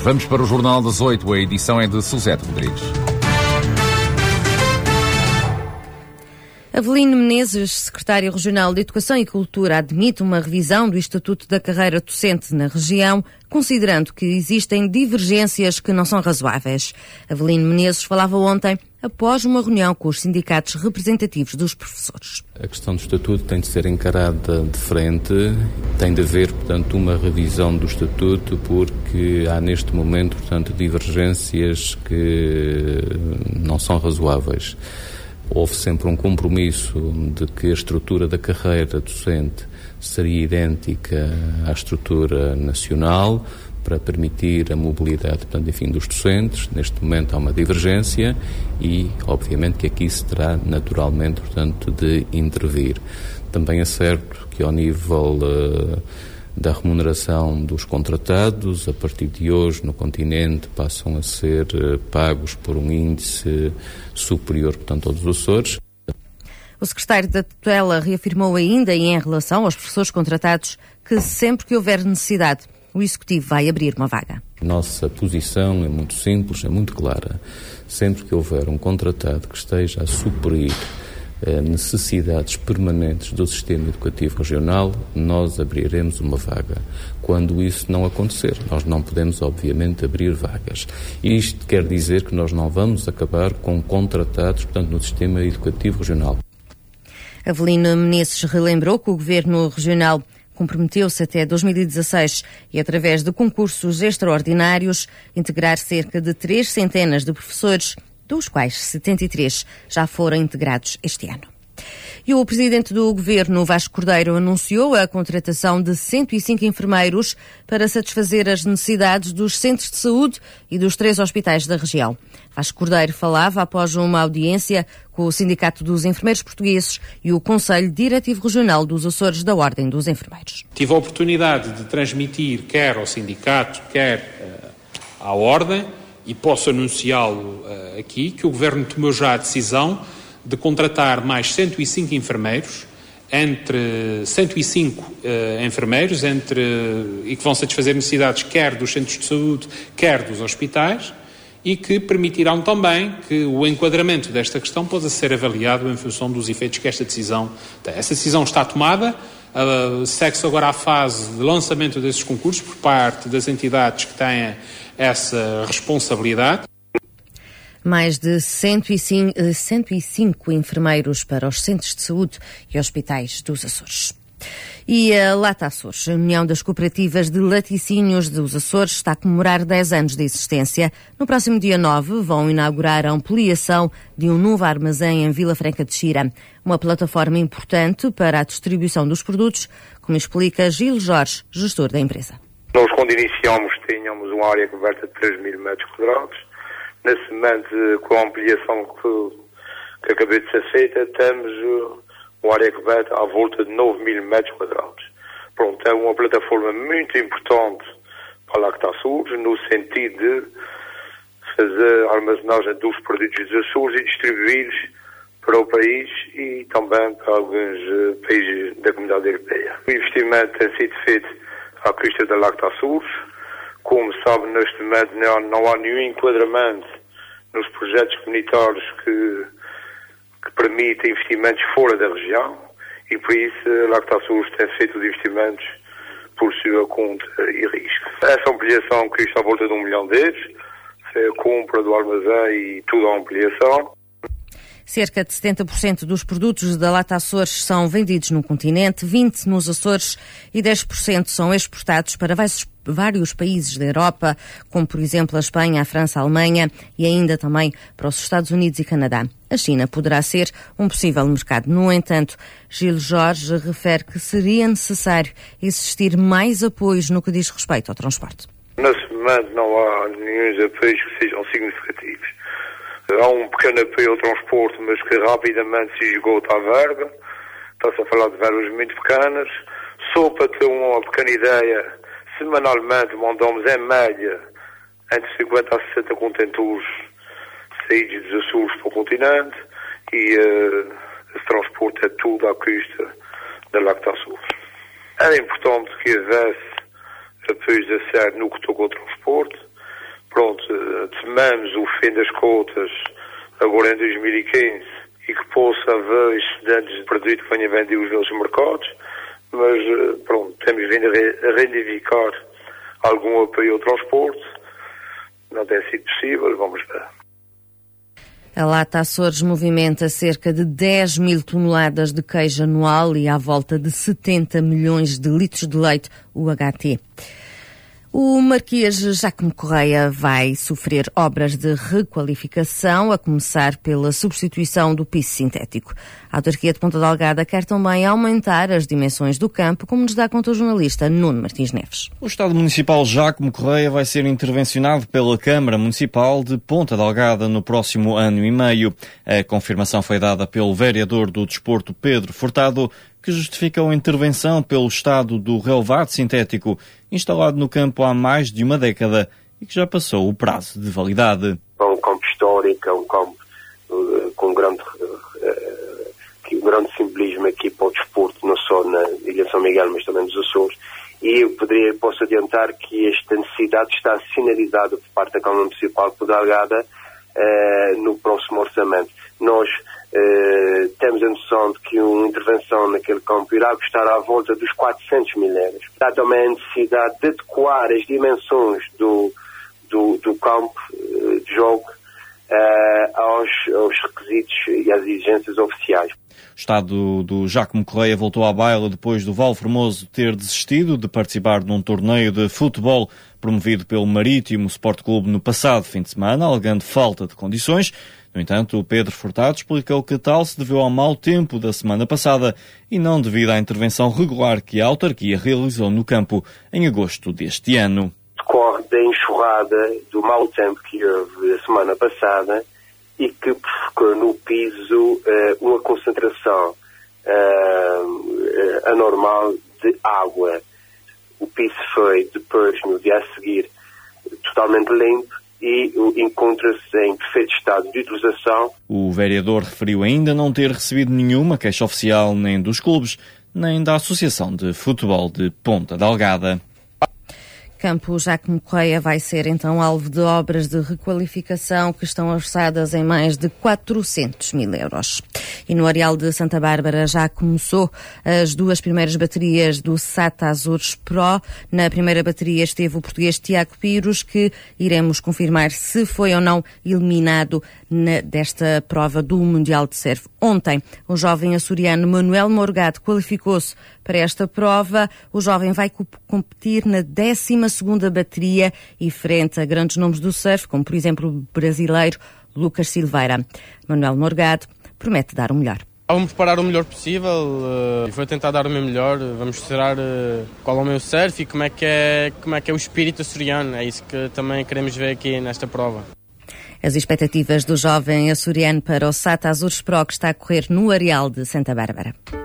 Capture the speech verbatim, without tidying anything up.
Vamos para o Jornal das Oito. A edição é de Suzete Rodrigues. Avelino Menezes, secretário regional de Educação e Cultura, admite uma revisão do Estatuto da Carreira Docente na região, considerando que existem divergências que não são razoáveis. Avelino Menezes falava ontem após uma reunião com os sindicatos representativos dos professores. A questão do Estatuto tem de ser encarada de frente, tem de haver, portanto, uma revisão do Estatuto, porque há neste momento, portanto, divergências que não são razoáveis. Houve sempre um compromisso de que a estrutura da carreira docente seria idêntica à estrutura nacional para permitir a mobilidade, portanto, enfim, dos docentes. Neste momento há uma divergência e, obviamente, que aqui se terá naturalmente, portanto, de intervir. Também é certo que ao nível uh, da remuneração dos contratados, a partir de hoje no continente passam a ser uh, pagos por um índice superior, portanto, aos Açores. O secretário da tutela reafirmou ainda, e em relação aos professores contratados, que sempre que houver necessidade, o Executivo vai abrir uma vaga. Nossa posição é muito simples, é muito clara. Sempre que houver um contratado que esteja a suprir eh, necessidades permanentes do sistema educativo regional, nós abriremos uma vaga. Quando isso não acontecer, nós não podemos, obviamente, abrir vagas. E isto quer dizer que nós não vamos acabar com contratados, portanto, no sistema educativo regional. Avelino Menezes relembrou que o Governo Regional comprometeu-se até dois mil e dezasseis e, através de concursos extraordinários, integrar cerca de três centenas de professores, dos quais setenta e três já foram integrados este ano. E o Presidente do Governo, Vasco Cordeiro, anunciou a contratação de cento e cinco enfermeiros para satisfazer as necessidades dos centros de saúde e dos três hospitais da região. Vasco Cordeiro falava após uma audiência com o Sindicato dos Enfermeiros Portugueses e o Conselho Diretivo Regional dos Açores da Ordem dos Enfermeiros. Tive a oportunidade de transmitir quer ao sindicato, quer uh, à Ordem, e posso anunciá-lo uh, aqui, que o Governo tomou já a decisão de contratar mais cento e cinco enfermeiros, entre cento e cinco uh, enfermeiros, entre, e que vão satisfazer necessidades quer dos centros de saúde, quer dos hospitais, e que permitirão também que o enquadramento desta questão possa ser avaliado em função dos efeitos que esta decisão tem. Essa decisão está tomada, uh, segue-se agora à fase de lançamento desses concursos por parte das entidades que têm essa responsabilidade. Mais de cento e cinco, cento e cinco enfermeiros para os centros de saúde e hospitais dos Açores. E a Lata Açores, a União das Cooperativas de Laticínios dos Açores, está a comemorar dez anos de existência. No próximo dia nove vão inaugurar a ampliação de um novo armazém em Vila Franca de Xira, uma plataforma importante para a distribuição dos produtos, como explica Gil Jorge, gestor da empresa. Nós, quando iniciamos, tínhamos uma área coberta de três mil metros quadrados. Nesse momento, com a ampliação que, que acabou de ser feita, temos uma área coberta à volta de nove mil metros quadrados. Pronto, é uma plataforma muito importante para a Lacta Açores, no sentido de fazer a armazenagem dos produtos dos Açores e distribuí-los para o país e também para alguns países da comunidade europeia. O investimento tem sido feito à custa da Lacta Açores. Como sabe, neste momento não, não há nenhum enquadramento nos projetos comunitários que, que permitem investimentos fora da região e por isso a Lacta Açores tem feito os investimentos por sua conta e risco. Essa ampliação custa à volta de um milhão de euros, foi a compra do armazém e toda a ampliação. Cerca de setenta por cento dos produtos da Lata Açores são vendidos no continente, vinte por cento nos Açores e dez por cento são exportados para vários países da Europa, como por exemplo a Espanha, a França, a Alemanha e ainda também para os Estados Unidos e Canadá. A China poderá ser um possível mercado. No entanto, Gil Jorge refere que seria necessário existir mais apoios no que diz respeito ao transporte. Nesse momento não há nenhum apoios que sejam significativos. Há um pequeno apoio ao transporte, mas que rapidamente se esgota a verba. Está-se a falar de verbas muito pequenas. Só para ter uma pequena ideia, semanalmente mandamos em média entre cinquenta a sessenta contentores saídos dos Açores para o continente e uh, esse transporte é tudo à custa da Lacta Açores. Era importante que houvesse apoios a sério no que toca ao transporte pronto, temamos o fim das cotas agora em dois mil e quinze e que possa haver estudantes de produto que venham vender os nossos mercados, mas pronto, temos vindo a reivindicar algum apoio ao transporte, não tem sido possível, vamos ver. A Lata Açores movimenta cerca de dez mil toneladas de queijo anual e à volta de setenta milhões de litros de leite, U H T. O Marquês Jácome Correia vai sofrer obras de requalificação, a começar pela substituição do piso sintético. A autarquia de Ponta Delgada quer também aumentar as dimensões do campo, como nos dá conta o jornalista Nuno Martins Neves. O Estado Municipal Jácome Correia vai ser intervencionado pela Câmara Municipal de Ponta Delgada no próximo ano e meio. A confirmação foi dada pelo vereador do Desporto, Pedro Furtado, que justificou a intervenção pelo estado do relevado sintético instalado no campo há mais de uma década e que já passou o prazo de validade. É um campo histórico, é um campo uh, com grande, uh, um grande simbolismo aqui para o desporto, não só na Ilha de São Miguel, mas também nos Açores. E eu poderia, posso adiantar que esta necessidade está sinalizada por parte da Câmara Municipal de Delgada uh, no próximo orçamento. Nós Uh, temos a noção de que uma intervenção naquele campo irá custar à volta dos quatrocentos mil euros. Há também a necessidade de adequar as dimensões do, do, do campo uh, de jogo uh, aos, aos requisitos e às exigências oficiais. O estado do Jácome Correia voltou à baila depois do Val Formoso ter desistido de participar num torneio de futebol promovido pelo Marítimo Sport Clube no passado fim de semana, alegando falta de condições. No entanto, o Pedro Furtado explicou que tal se deveu ao mau tempo da semana passada e não devido à intervenção regular que a autarquia realizou no campo em agosto deste ano. Decorre da enxurrada do mau tempo que houve a semana passada e que provocou no piso uh, uma concentração uh, anormal de água. O piso foi depois, no dia a seguir, totalmente limpo e encontra-se em perfeito estado de utilização. O vereador referiu ainda não ter recebido nenhuma queixa oficial nem dos clubes, nem da Associação de Futebol de Ponta Delgada. Campo Jácome Correia vai ser então alvo de obras de requalificação que estão orçadas em mais de quatrocentos mil euros. E no Areal de Santa Bárbara já começou as duas primeiras baterias do SATA Azores Pro. Na primeira bateria esteve o português Tiago Pires, que iremos confirmar se foi ou não eliminado na, desta prova do Mundial de Surf. Ontem, o jovem açoriano Manuel Morgado qualificou-se para esta prova. O jovem vai competir na décima segunda bateria e frente a grandes nomes do surf, como por exemplo o brasileiro Lucas Silveira. Manuel Morgado promete dar o melhor. Vamos preparar o melhor possível uh, e vou tentar dar o meu melhor. Vamos mostrar uh, qual é o meu surf e como é, que é, como é que é o espírito açoriano. É isso que também queremos ver aqui nesta prova. As expectativas do jovem açoriano para o SATA Azores Pro, que está a correr no Areal de Santa Bárbara.